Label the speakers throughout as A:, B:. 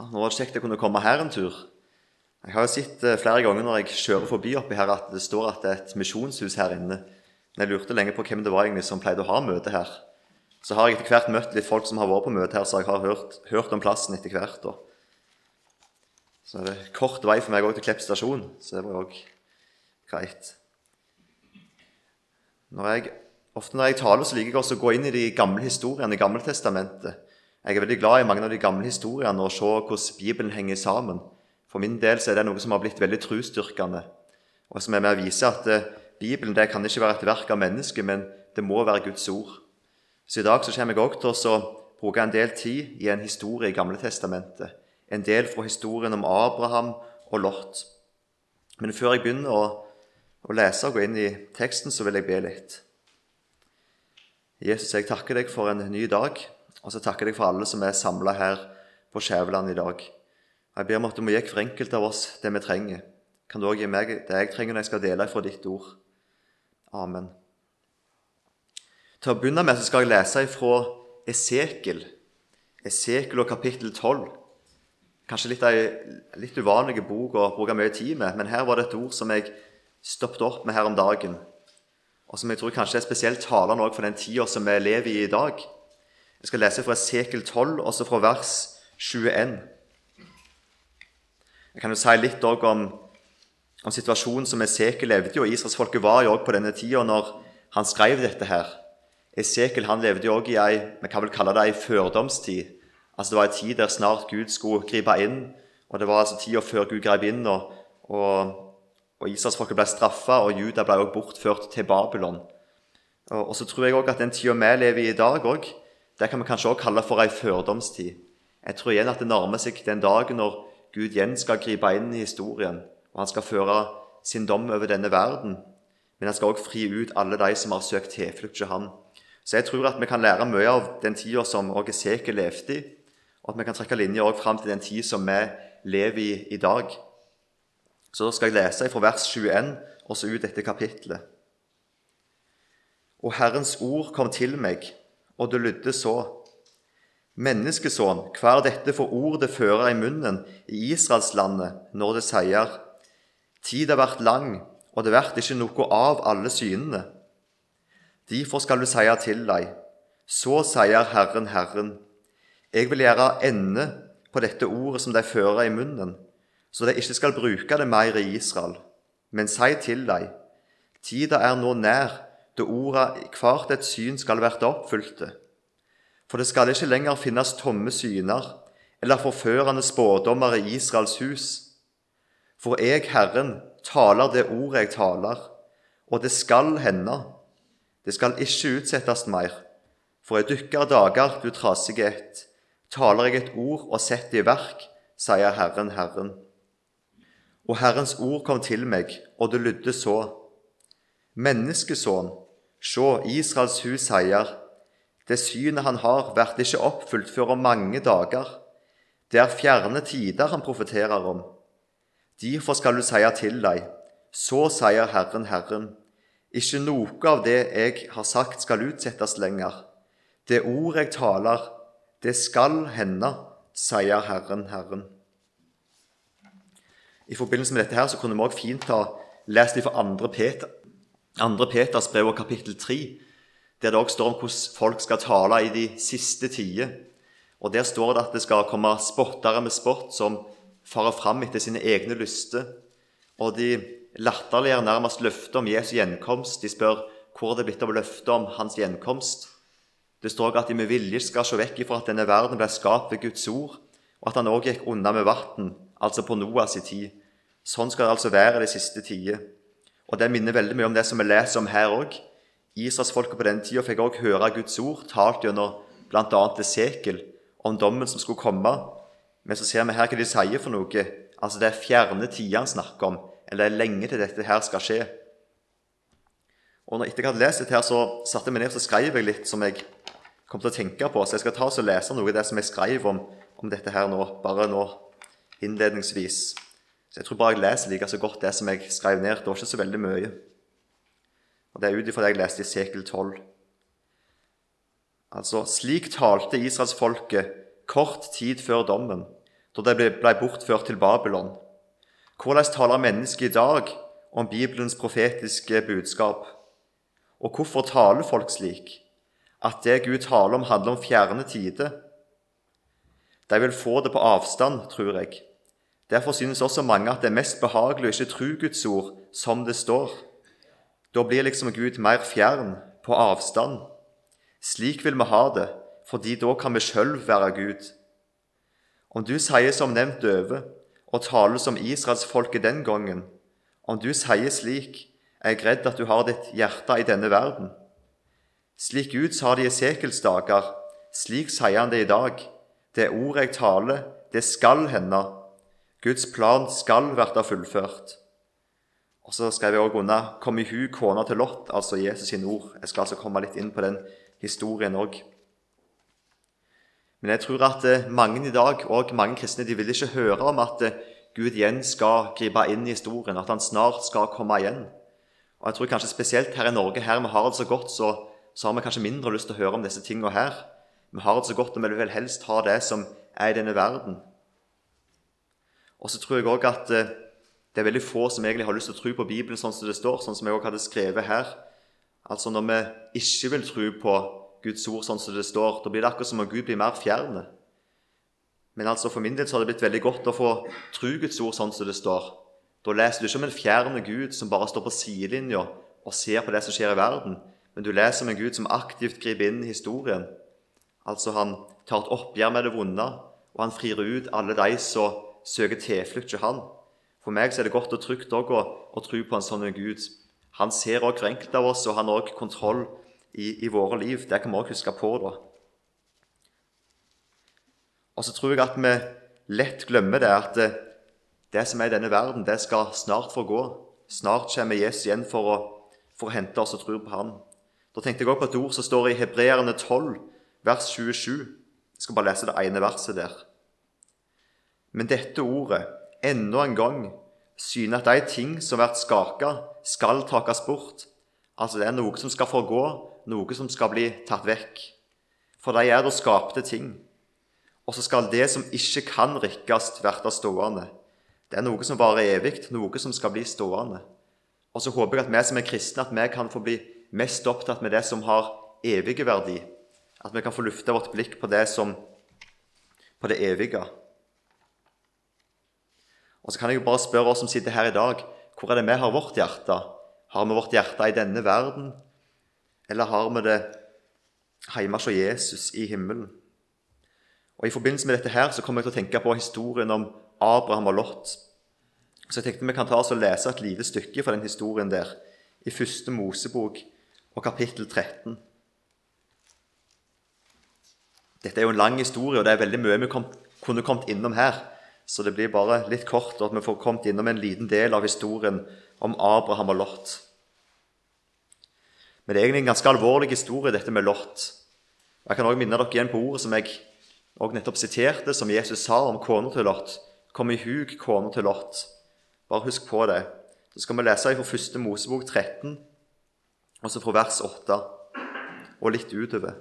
A: Nå var det kjekt å kunne komme her en tur. Jeg har jo sett flere ganger når jeg kjører forbi oppi her at det står at det er et misjonshus her inne. Men jeg lurte lenge på hvem det var egentlig som pleide å ha møte her. Så har jeg etter hvert møtt litt folk som har vært på møte her, så jeg har hørt om plassen etter hvert. Da. Så er det kort vei for meg også til Klepp stasjon, så det var jo greit. Ofte når jeg taler, så liker jeg også å gå inn i de gamle historiene i Gamle testamentet. Jeg er veldig glad i mange av de gamle historiene og se hvordan Bibelen henger sammen. For min del så er det noe som har blitt veldig trosstyrkende, og som er med å vise at Bibelen det kan ikke være et verk av mennesket, men det må være Guds ord. Så i dag så kommer jeg også til å bruke en del tid i en historie i Gamle testamentet. En del fra historien om Abraham og Lot. Men før jeg begynner å lese og gå inn i teksten, så vil jeg be litt. Jesus, jeg takker deg for en ny dag, og så takker jeg for alle som er samlet her på Skjæveland i dag. Jeg ber om at du må gi hver enkelt av oss det vi trenger. Kan du også gi meg det jeg trenger når jeg skal dele fra ditt ord. Amen. Til å begynne med så skal jeg lese fra Esekiel og kapittel 12. Kanskje litt uvanlige bok å bruke mye tid med, men her var det et ord som jeg stoppet opp med her om dagen, og som jeg tror kanskje er spesielt talende også for den tiden som vi lever i dag. Jeg skal lese fra Esekiel 12, også fra vers 21. Jeg kan jo si litt også om situasjonen som Esekiel levde i, og Israelsfolket var jo også på denne tiden når han skrev dette her. Esekiel han levde jo også i vi kan vel kalle det en førdomstid. Altså det var en tid der snart Gud skulle gripe inn, og det var altså tiden før Gud grep inn, og Israelsfolket ble straffet, og Juda ble også bortført til Babylon. Og så tror jeg også at den tiden vi lever i dag også, det kan vi kanskje også kalle for en førdomstid. Jeg tror igjen at det nærmer seg den dagen når Gud igjen skal gripe inn i historien, og han skal føre sin dom over denne verden, men han skal også fri ut alle de som har søkt tilflukt til ham. Så jeg tror at vi kan lære mye av den tiden som også Esekiel levde i, og at vi kan trekke linjer også frem til den tid som vi lever i dag. Så da skal jeg lese fra vers 21 og så ut dette kapitlet. Og Herrens ord kom til meg, og det lydde så: Menneskesån, hva er dette for ord det fører i munnen i Israelslandet, når det sier: Tid har vært lang, og det vært ikke noe av alle synene. Derfor skal du si til deg: Så sier Herren, Herren, jeg vil gjøre ende på dette ordet som de fører i munnen, så de ikke skal bruke det mer i Israel. Men si til deg: Tida er nå nær, da ordet i hvert et syn skal være oppfylte. For det skal ikke lenger finnes tomme syner, eller forførende spådommer i Israels hus. For jeg, Herren, taler det ordet jeg taler, og det skal hende. Det skal ikke utsettes mer. For i dykkere dager, du trasige ett, taler jeg et ord og setter det i verk, sier Herren, Herren. Og Herrens ord kom til meg, og det lydde så: Menneskesån, se, Israels hus sier: Det synet han har, vært ikke oppfylt før om mange dager. Det er fjerne tider han profeterer om. Derfor skal du si til deg: Så sier Herren, Herren, ikke noe av det jeg har sagt skal utsettes lenger. Det ord jeg taler, det skal hende, sier Herren, Herren. I forbindelse med dette her så kunne vi også fint ha lest det fra 2. Peters brev og kapittel 3, der det også står om hvordan folk skal tale i de siste tider. Og der står det at det skal komme spottere med spott som farer fram etter sine egne lyster, og de latterliggjør nærmest løftet om Jesu gjenkomst. De spør hvor det er blitt av løftet om hans gjenkomst. Det står også at de med vilje skal se vekk ifra at denne verden ble skapt ved Guds ord, og at han også gikk unna med vatten, altså på Noas tid. Sånn skal det altså være de siste tider. Og det minner veldig mye om det som vi leser om her også. Israelsfolket på den tiden fikk også høre Guds ord, talt gjennom blant annet Esekiel, om dommen som skulle komme. Men så ser vi her hva de sier for noe. Altså det er fjerne tider han snakker om, eller det er lenge til dette her skal skje. Og når jeg hadde lest dette her, så satte jeg meg ned og skrev jeg litt som jeg kom til å tenke på. Så jeg skal ta og lese noe av det som jeg skrev om dette her nå, bare nå innledningsvis. Så jeg tror bare jeg leser like så godt det som jeg skrev ned. Det var ikke så veldig mye. Og det er ut ifra det jeg leste i Esekiel 12. Altså, slik talte Israelsfolket kort tid før dommen, da de ble bortført til Babylon? Hvordan taler mennesket i dag om Bibelens profetiske budskap? Og hvorfor taler folk slik? At det Gud taler om handler om fjerne tider? De vil få det på avstand, tror jeg. Derfor synes også mange at det er mest behagelig å ikke tro Guds ord som det står. Da blir liksom Gud mer fjern, på avstand. Slik vil vi ha det, fordi da kan vi selv være Gud. Om du sier som nevnt over, og taler som Israels folke den gangen, om du sier slik, er jeg redd at du har ditt hjerte i denne verden. Slik Gud sa det i Esekiels dager, slik sier han det i dag. Det ord jeg taler, det skal hende. Guds plan skal være fullført. Og så skal vi også unna komme i hu kona til Lot, altså Jesus sin ord. Jeg skal altså komme litt inn på den historien også. Men jeg tror at mange i dag, og mange kristne, de vil ikke høre om at Gud igjen skal gripe inn i historien, at han snart skal komme igjen. Og jeg tror kanskje spesielt her i Norge, her vi har det så godt, så har vi kanskje mindre lyst til å høre om disse tingene her. Vi har det så godt, og vi vil helst ha det som er i denne verden. Og så tror jeg også at det er veldig få som egentlig har lyst til å tro på Bibelen sånn som det står, sånn som jeg også hadde skrevet her. Altså når vi ikke vil tro på Guds ord sånn som det står, da blir det akkurat som om Gud blir mer fjerne. Men altså for min del så har det blitt veldig godt å få tro Guds ord sånn som det står. Da leser du ikke om en fjerne Gud som bare står på sidelinja og ser på det som skjer i verden, men du leser om en Gud som aktivt griper inn i historien. Altså han tar et oppgjør med det vonde, og han frir ut alle de som søker tilflukt til han. For meg så er det godt og trygt også å tro på en sånn Gud. Han ser også hver enkelt av oss, og han har også kontroll i våre liv. Det kan vi også huske på da. Og så tror jeg at vi lett glemmer det, at det som er i denne verden, det skal snart forgå. Snart kommer Jesus igjen for å hente oss og tro på han. Da tenkte jeg også på et ord som står i Hebreerne 12, vers 27. Jeg skal bare lese det ene verset der. Men dette ordet, enda en gang, syner at de ting som har vært skaket, skal takes bort. Altså det er noe som skal forgå, noe som skal bli tatt vekk. For de er da skapte ting. Og så skal det som ikke kan rikkes, være stående. Det er noe som varer evig, noe som skal bli stående. Og så håper jeg at vi som er kristne, at vi kan få bli mest opptatt med det som har evige verdi. At vi kan få lufte vårt blikk på det evige. Og så kan jeg jo bare spørre oss som sitter her i dag, hvor er det vi har vårt hjerte? Har vi vårt hjerte i denne verden, eller har vi det hjemme hos Jesus i himmelen? Og i forbindelse med dette her så kommer jeg til å tenke på historien om Abraham og Lot. Så jeg tenkte vi kan ta oss og lese et lite stykke fra den historien der, i 1. Mosebok og kapittel 13. Dette er jo en lang historie, og det er veldig mye vi kunne kommet innom her. Så det blir bare litt kort, og at vi får kommet innom en liten del av historien om Abraham og Lot. Men det er egentlig en ganske alvorlig historie, dette med Lot. Jeg kan også minne dere igjen på ordet som jeg også nettopp siterte, som Jesus sa om kona til Lot. Kom i hug kona til Lot. Bare husk på det. Så skal vi lese fra 1. Mosebok 13, og så fra vers 8, og litt utover.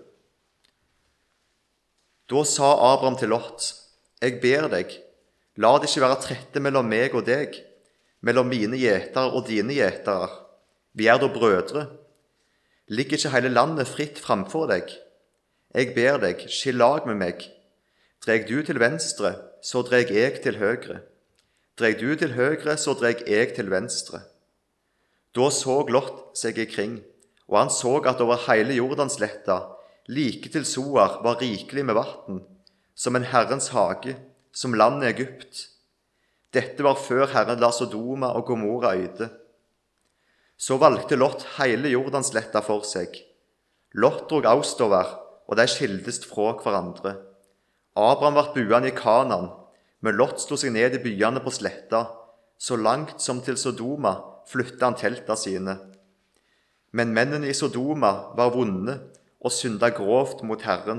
A: Da sa Abraham til Lot, jeg ber deg, la det ikke være trette mellom meg og deg, mellom mine gjetere og dine gjetere. Vi er da brødre. Ligger ikke hele landet fritt framfor deg? Jeg ber deg, skill lag med meg. Dreg du til venstre, så dreg jeg til høyre. Dreg du til høyre, så dreg jeg til venstre. Da så Lot seg ikring, og han så at over hele Jordansletta, like til Soar, var rikelig med vatten, som en Herrens hage, som landet Egypt. Dette var før Herren la Sodoma og Gomorra øyde. Så valgte Lot hele Jordansletta for seg. Lot drog austover, og de skildest fra hverandre. Abraham vart buende i Kanaan, men Lot slo seg ned i byene på sletta. Så langt som til Sodoma flyttet han teltene sine. Men mennene i Sodoma var vonde og syndet grovt mot Herren.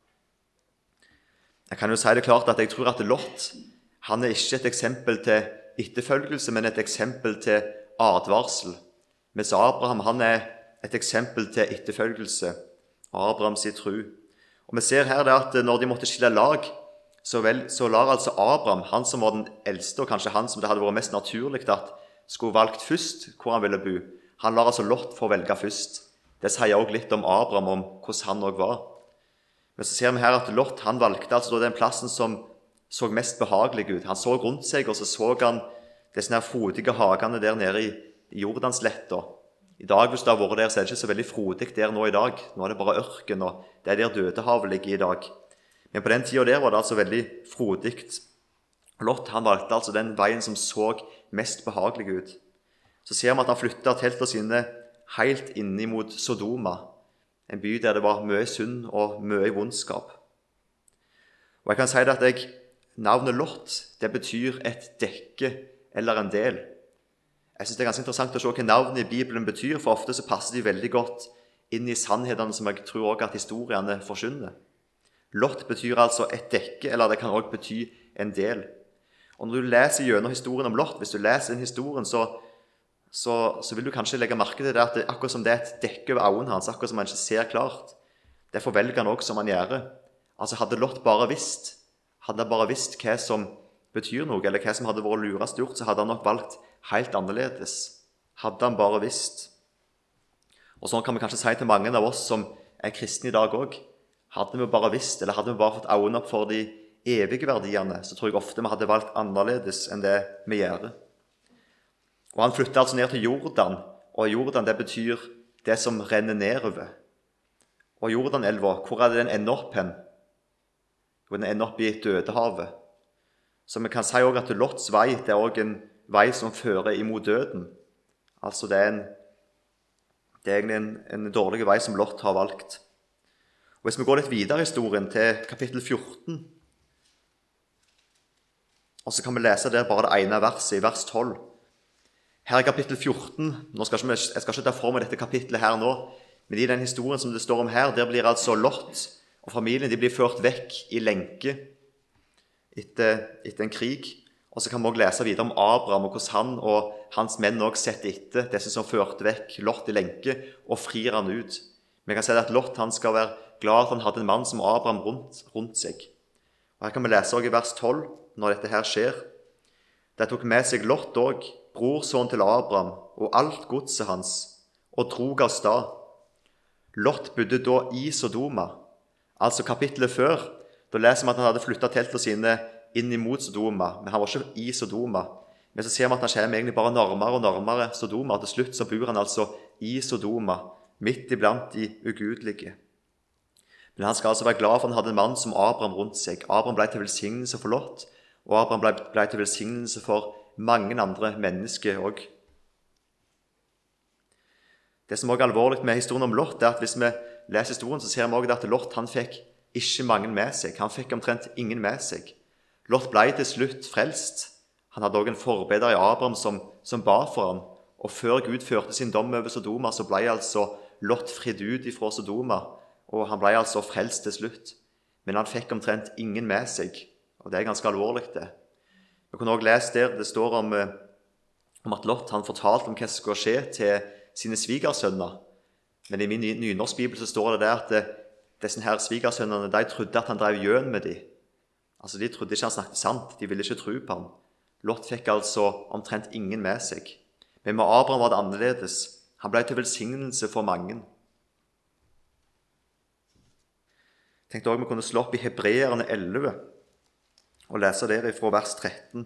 A: Jeg kan jo si det klart at jeg tror at Lot, han er ikke et eksempel til etterfølgelse, men et eksempel til advarsel. Mens Abraham, han er et eksempel til etterfølgelse. Abraham sier tro. Og vi ser her det at når de måtte skille lag, så lar altså Abraham, han som var den eldste, og kanskje han som det hadde vært mest naturlig at skulle valgt først hvor han ville bo, han lar altså Lot få velge først. Det sier også litt om Abraham, om hvordan han også var. Men så ser vi her at Lot, han valgte altså den plassen som så mest behagelig ut. Han så rundt seg, og så han disse her frodige hagene der nede i Jordansletta. I dag, hvis du har vært der, så er det ikke så veldig frodig der nå i dag. Nå er det bare ørken, og det er der Dødehavet ligger i dag. Men på den tiden der var det altså veldig frodig. Lot, han valgte altså den veien som så mest behagelig ut. Så ser vi at han flyttet teltene sine helt inn mot Sodoma, en by der det var mye synd og mye vondskap. Og jeg kan si det at navnet Lot, det betyr et dekke eller en del. Jeg synes det er ganske interessant å se hva navnet i Bibelen betyr, for ofte så passer de veldig godt inn i sannhetene som jeg tror også at historiene forkynner. Lot betyr altså et dekke, eller det kan også bety en del. Og når du leser gjennom historien om Lot, hvis du leser den historien, så vil du kanskje legge merke til det at det, akkurat som det er et dekke over øynene hans, akkurat som han ikke ser klart. Derfor velger han også som han gjør. Altså hadde Lot bare visst hva som betyr noe, eller hva som hadde vært lurest gjort, så hadde han nok valgt helt annerledes. Hadde han bare visst. Og sånn kan vi kanskje si til mange av oss som er kristne i dag også. Hadde vi bare visst, eller hadde vi bare fått øynene opp for de evige verdiene, så tror jeg ofte vi hadde valgt annerledes enn det vi gjør. Og han flyttet altså ned til Jordan, og Jordan det betyr det som renner nedover. Og Jordanelva, hvor er det den ender opp hen? Jo, den ender opp i Dødehavet. Så vi kan si også at Lots vei, det er også en vei som fører imot døden. Altså det er egentlig en dårlig vei som Lot har valgt. Og hvis vi går litt videre i historien til kapittel 14, og så kan vi lese der bare det ene verset, i vers 12. Her i kapittel 14, jeg skal ikke ta for meg dette kapittelet her nå, men i den historien som det står om her, der blir altså Lot og familien, de blir ført vekk i lenke etter en krig. Og så kan vi også lese videre om Abraham og hvordan han og hans menn også setter etter disse som førte vekk Lot i lenke og frir han ut. Vi kan si at Lot han skal være glad at han hadde en mann som Abraham rundt seg. Og her kan vi lese også i vers 12, når dette her skjer. De tok med seg Lot også, brorsønnen til Abraham, og alt godset hans, og drog av stad. Lot bodde da i Sodoma. Altså kapittelet før, da leser vi at han hadde flyttet teltene sine inn imot Sodoma, men han var ikke i Sodoma. Men så ser vi at han kommer egentlig bare nærmere og nærmere Sodoma, og til slutt så bor han altså i Sodoma, midt iblant de ugudelige. Men han skal altså være glad for at han hadde en mann som Abraham rundt seg. Abraham ble til velsignelse for Lot, og Abraham ble til velsignelse for mange andre mennesker også. Det som også er alvorlig med historien om Lot, er at hvis vi leser historien, så ser vi også at Lot han fikk ikke mange med seg. Han fikk omtrent ingen med seg. Lot ble til slutt frelst. Han hadde også en forbeder i Abraham som ba for ham. Og før Gud førte sin dom over Sodoma, så ble altså Lot fridd ut fra Sodoma, og han ble altså frelst til slutt. Men han fikk omtrent ingen med seg, og det er ganske alvorlig det. Vi kunne også lese der, det står om at Lot han fortalte om hva som skulle skje til sine svigersønner. Men i min nynorsk bibel så står det der at disse her svigersønnerne, de trodde at han drev gjøn med dem. Altså de trodde ikke han snakket sant, de ville ikke tro på ham. Lot fikk altså omtrent ingen med seg. Men med Abraham var det annerledes. Han ble til velsignelse for mange. Jeg tenkte også vi kunne slå opp i Hebreerne 11 og lese der fra vers 13.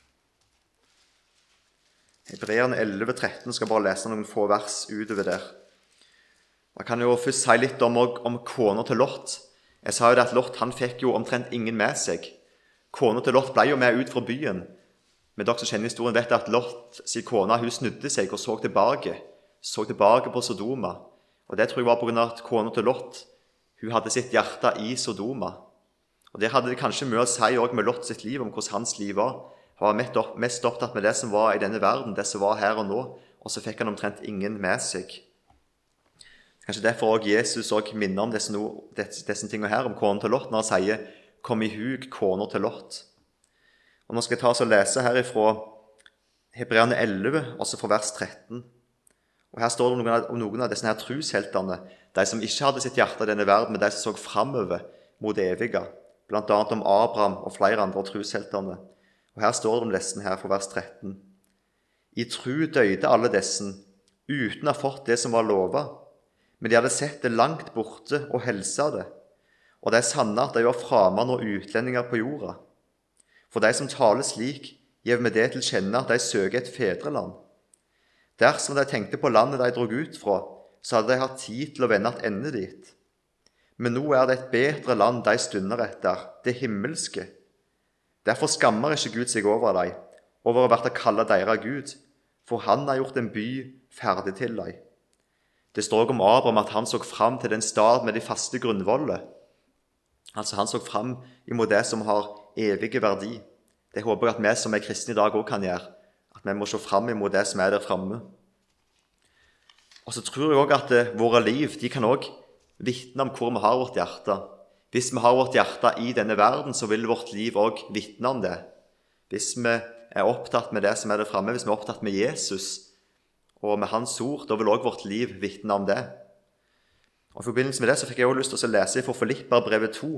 A: Hebreerne 11, 13 skal bare lese noen få vers utover der. Jeg kan jo først si litt om kona til Lot. Jeg sa jo det at Lot han fikk jo omtrent ingen med seg. Kona til Lot ble jo med ut fra byen. Men dere som kjenner historien vet at Lot sin kone hun snudde seg og så tilbake på Sodoma. Og det tror jeg var på grunn av at kona til Lot hun hadde sitt hjerte i Sodoma. Og det hadde det kanskje mye å si også med Lot sitt liv, om hvordan hans liv var. Han var mest opptatt med det som var i denne verden, det som var her og nå, og så fikk han omtrent ingen med seg. Kanskje derfor også Jesus også minner om disse tingene her, om kona til Lot, når han sier, «Kom i hug, kona til Lot». Og nå skal jeg ta oss og lese her fra Hebreerne 11, også fra vers 13. Og her står det om noen av disse her trusheltene, de som ikke hadde sitt hjerte i denne verden, men de som så fremover mot det evige. blant annet om Abraham og flere andre troshelterne. Og her står det om disse her fra vers 13. I tru døde alle disse, uten å ha fått det som var lovet, men de hadde sett det langt borte og helsa det. Og det er sanne at de var framann og utlendinger på jorda. For de som taler slik, gjev med det til kjenne at de søker et fedreland. Dersom de tenkte på landet de drog ut fra, så hadde de hatt tid til å vende ende dit. Men nå er det et bedre land de stunder etter, det himmelske. Derfor skammer ikke Gud seg over dem, over å bli kalt deres Gud, for han har gjort en by ferdig til dem. Det står også om Abraham at han så fram til den stad med de faste grunnvoller. Altså han så fram imot det som har evige verdi. Det håper jeg at vi som er kristne i dag også kan gjøre, at vi må se fram imot det som er der fremme. Og så tror jeg også at våre liv, de kan også vitne om hvor vi har vårt hjerte. Hvis vi har vårt hjerte i denne verden, så vil vårt liv også vitne om det. Hvis vi er opptatt med det som er der fremme, hvis vi er opptatt med Jesus og med hans ord, da vil også vårt liv vitne om det. Og i forbindelse med det så fikk jeg også lyst til å lese fra Filipperbrevet 2.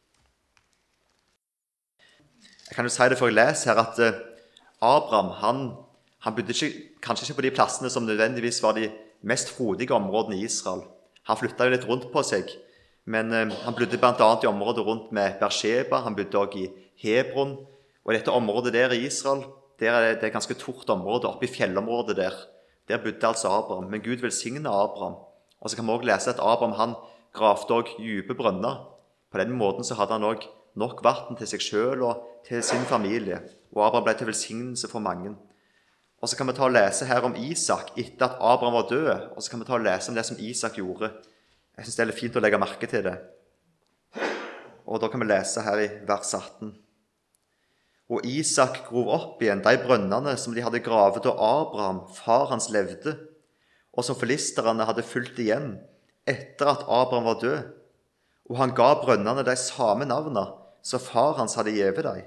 A: Jeg kan jo si det før jeg leser her, at Abraham, han bodde kanskje ikke på de plassene som nødvendigvis var de mest frodige områdene i Israel. Han flyttet jo litt rundt på seg, men han bodde blant annet i området rundt med Beersheba, han bodde også i Hebron, og i dette området der i Israel, der er det et ganske tort område, oppe i fjellområdet der bodde altså Abraham, men Gud velsignet Abraham. Og så kan vi også lese at Abraham, han gravde også dype brønner. På den måten så hadde han også nok vann til seg selv og til sin familie, og Abraham ble til velsignelse for mange. Og så kan vi ta og lese her om Isak etter at Abraham var død, og så kan vi ta og lese om det som Isak gjorde. Jeg synes det er litt fint å legge merke til det. Og da kan vi lese her i vers 18. Og Isak grov opp igjen de brønnene som de hadde gravet da Abraham, far hans, levde, og som filisterne hadde fulgt igjen etter at Abraham var død. Og han ga brønnene de samme navnene som far hans hadde givet dem.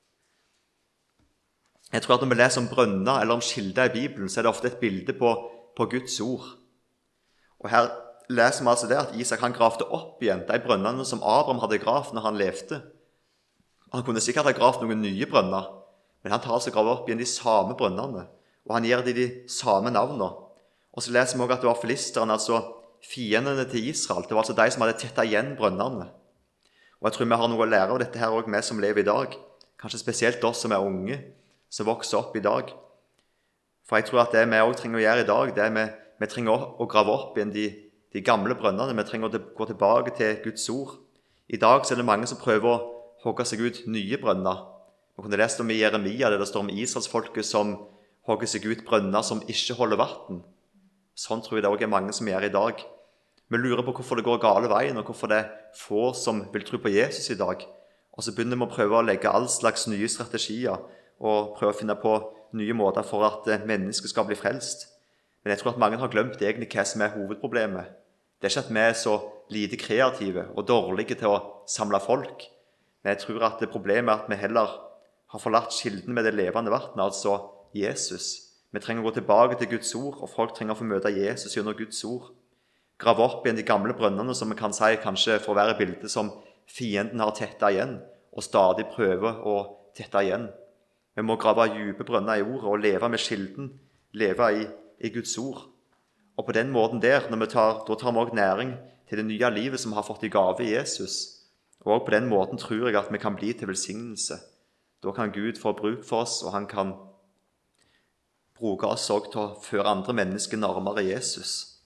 A: Jeg tror at når vi leser om brønner eller om kilder i Bibelen, så er det ofte et bilde på Guds ord. Og her leser vi altså det at Isak han gravde opp igjen de brønnene som Abraham hadde gravd når han levde. Han kunne sikkert ha gravd noen nye brønner, men han tar altså grav opp igjen de samme brønnene, og han gir de samme navnene. Og så leser vi også at det var filisterne, altså fiendene til Israel. Det var altså de som hadde tettet igjen brønnene. Og jeg tror vi har noe å lære av dette her også, vi som lever i dag. Kanskje spesielt oss som er unge, som vokser opp i dag. For jeg tror at det vi også trenger å gjøre i dag, det er vi trenger å grave opp igjen de gamle brønnene. Vi trenger å gå tilbake til Guds ord. I dag så er det mange som prøver å hogge seg ut nye brønner. Vi kunne lest om i Jeremia, det står om Israelsfolket som hogger seg ut brønner som ikke holder vatten. Sånn tror jeg det også er mange som gjør i dag. Vi lurer på hvorfor det går gale veien, og hvorfor det er få som vil tro på Jesus i dag. Og så begynner vi å prøve å legge all slags nye strategier, og prøve å finne på nye måter for at mennesker skal bli frelst. Men jeg tror at mange har glemt egentlig hva som er hovedproblemet. Det er ikke at vi er så lite kreative og dårlige til å samle folk, men jeg tror at problemet er at vi heller har forlatt kilden med det levende vannet, altså Jesus. Vi trenger å gå tilbake til Guds ord, og folk trenger å få møte Jesus gjennom Guds ord. Grave opp igjen de gamle brønnene, som vi kan si kanskje får være bildet som fienden har tettet igjen, og stadig prøver å tette igjen. Vi må grave dype brønner i ordet og leve med kilden, leve i Guds ord. Og på den måten der, da tar vi også næring til det nye livet som vi har fått i gave i Jesus. Og på den måten tror jeg at vi kan bli til velsignelse. Da kan Gud få bruk for oss, og han kan bruke oss også til å føre andre mennesker nærmere Jesus.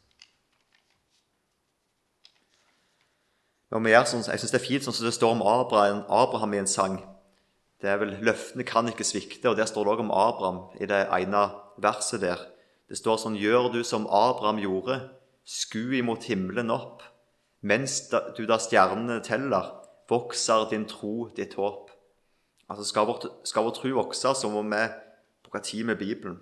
A: Jeg synes det er fint sånn som det står om Abraham i en sang. Det er vel løftene kan ikke svikte, og der står det også om Abraham i det ene verset der. Det står sånn: gjør du som Abraham gjorde, sku imot himmelen opp. Mens du da stjernene teller, vokser din tro, ditt håp. Altså skal vår tro vokse, så må vi bruke tid med Bibelen.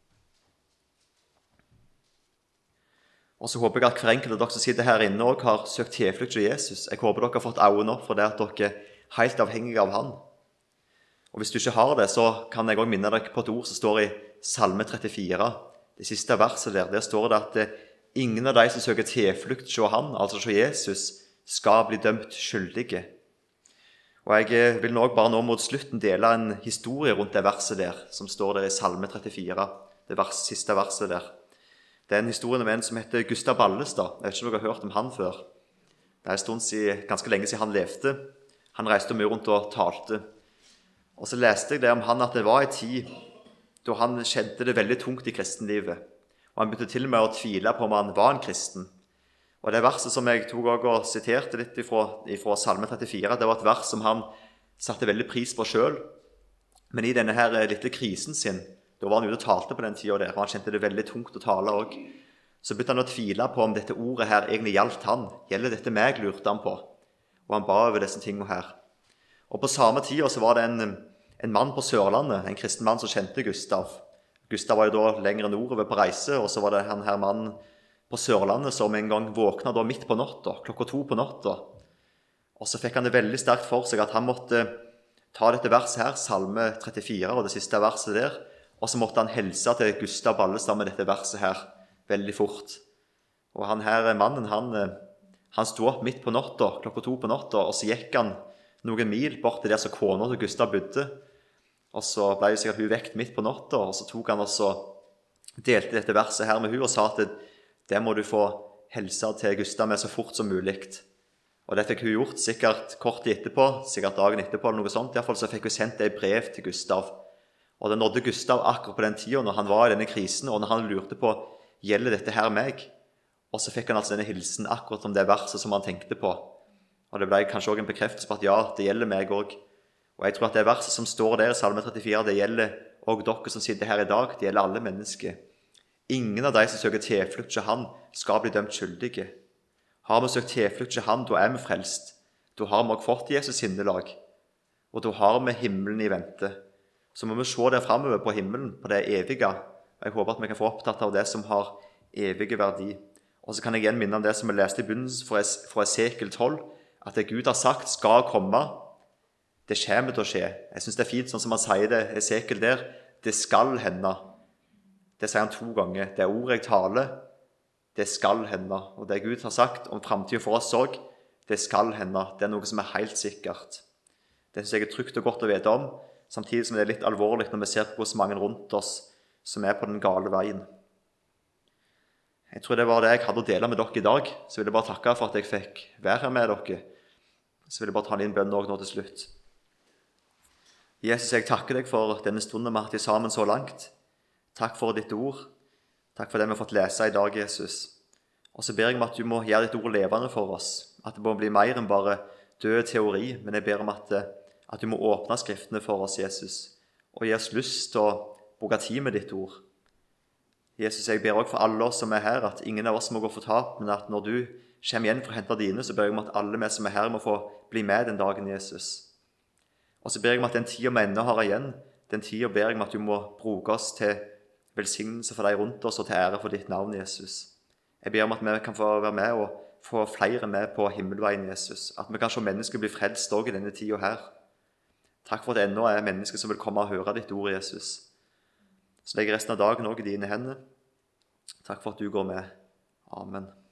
A: Og så håper jeg at hver enkelt av dere som sitter her inne også har søkt tilflukt til Jesus. Jeg håper dere har fått øynene opp for det at dere er helt avhengige av han. Og hvis du ikke har det, så kan jeg også minne deg på et ord som står i Salme 34. Det siste verset der står det at ingen av de som søker tilflukt til han, altså til Jesus, skal bli dømt skyldige. Og jeg vil nok bare nå mot slutten dele en historie rundt det verset der, som står der i Salme 34, det siste verset der. Det er en historie om en som heter Gustav Ballestad. Jeg vet ikke om dere har hørt om han før. Det er en stund siden, ganske lenge siden han levde. Han reiste mye rundt og talte. Og så leste jeg det om han at det var en tid da han kjente det veldig tungt i kristenlivet. Og han begynte til og med å tvile på om han var en kristen. Og det verset som jeg tok og siterte litt fra Salme 34, det var et vers som han satte veldig pris på selv. Men i denne her lille krisen sin, da var han ute og talte på den tiden der, og han kjente det veldig tungt å tale også. Så begynte han å tvile på om dette ordet her egentlig gjaldt han. Gjelder dette meg, lurte han på. Og han ba over disse tingene her. Og på samme tid så var det en mann på Sørlandet, en kristen mann som kjente Gustav. Gustav var jo da lenger nordover på reise, og så var det han her mannen på Sørlandet som en gang våkna da midt på natta, 2:00 på natta. Og så fikk han det veldig sterkt for seg at han måtte ta dette verset her, Salme 34 og det siste verset der, og så måtte han hilse til Gustav Ballestad med dette verset her veldig fort. Og han her mannen, han sto opp midt på natta, 2:00 på natta, og så gikk han noen mil bort til der som kona til Gustav bodde. Og så ble jo sikkert hun vekt midt på natta, og så tok han og så delte dette verset her med hun og sa at det må du få hilse til Gustav med så fort som mulig. Og det fikk hun gjort sikkert kort tid etterpå, sikkert dagen etterpå eller noe sånt. I hvert fall så fikk hun sendt et brev til Gustav. Og det nådde Gustav akkurat på den tiden når han var i denne krisen, og når han lurte på, gjelder dette her meg? Og så fikk han altså denne hilsen akkurat om det verset som han tenkte på. Og det ble kanskje også en bekreftelse på at ja, det gjelder meg også. Og jeg tror at det verset som står der i Salme 34, det gjelder også dere som sitter her i dag, det gjelder alle mennesker. Ingen av de som søker tilflukt til han, skal bli dømt skyldige. Har vi søkt tilflukt til han, da er vi frelst. Da har vi også fått Jesus sinnelag. Og da har vi himmelen i vente. Så må vi se der fremover på himmelen, på det evige. Og jeg håper at vi kan få opptatt av det som har evige verdi. Og så kan jeg igjen minne om det som jeg leste i begynnelsen fra Esekiel 12, at det Gud har sagt skal komme, det kommer til å skje. Jeg synes det er fint sånn som han sier det, Esekiel der, det skal hende. Det sier han 2 ganger. Det ordet jeg taler, det skal hende. Og det Gud har sagt om fremtiden for oss også, det skal hende. Det er noe som er helt sikkert. Det synes jeg er trygt og godt å vite om, samtidig som det er litt alvorlig når vi ser på hvordan mange rundt oss som er på den gale veien. Jeg tror det var det jeg hadde å dele med dere i dag. Så vil jeg bare takke for at jeg fikk være her med dere. Så vil jeg bare ta en bønn nå til slutt. Jesus, jeg takker deg for denne stunden vi har hatt sammen så langt. Takk for ditt ord. Takk for det vi har fått lese i dag, Jesus. Og så ber jeg om at du må gjøre ditt ord levende for oss. At det må bli mer enn bare død teori, men jeg ber om at du må åpne skriftene for oss, Jesus, og gi oss lyst til å bruke tid med ditt ord. Jesus, jeg ber også for alle oss som er her, at ingen av oss må gå fortapt, men at når du kommer igjen for å hente dine, så ber jeg om at alle vi som er her må få bli med den dagen, Jesus. Og så ber jeg om at den tiden vi ennå har igjen, den tiden ber jeg om at du må bruke oss til velsignelse for deg rundt oss og til ære for ditt navn, Jesus. Jeg ber om at vi kan få være med og få flere med på himmelveien, Jesus. At vi kan se mennesker bli frelst også i denne tiden her. Takk for at det ennå er mennesker som vil komme og høre ditt ord, Jesus. Så legger resten av dagen også i dine hender. Takk for at du går med. Amen.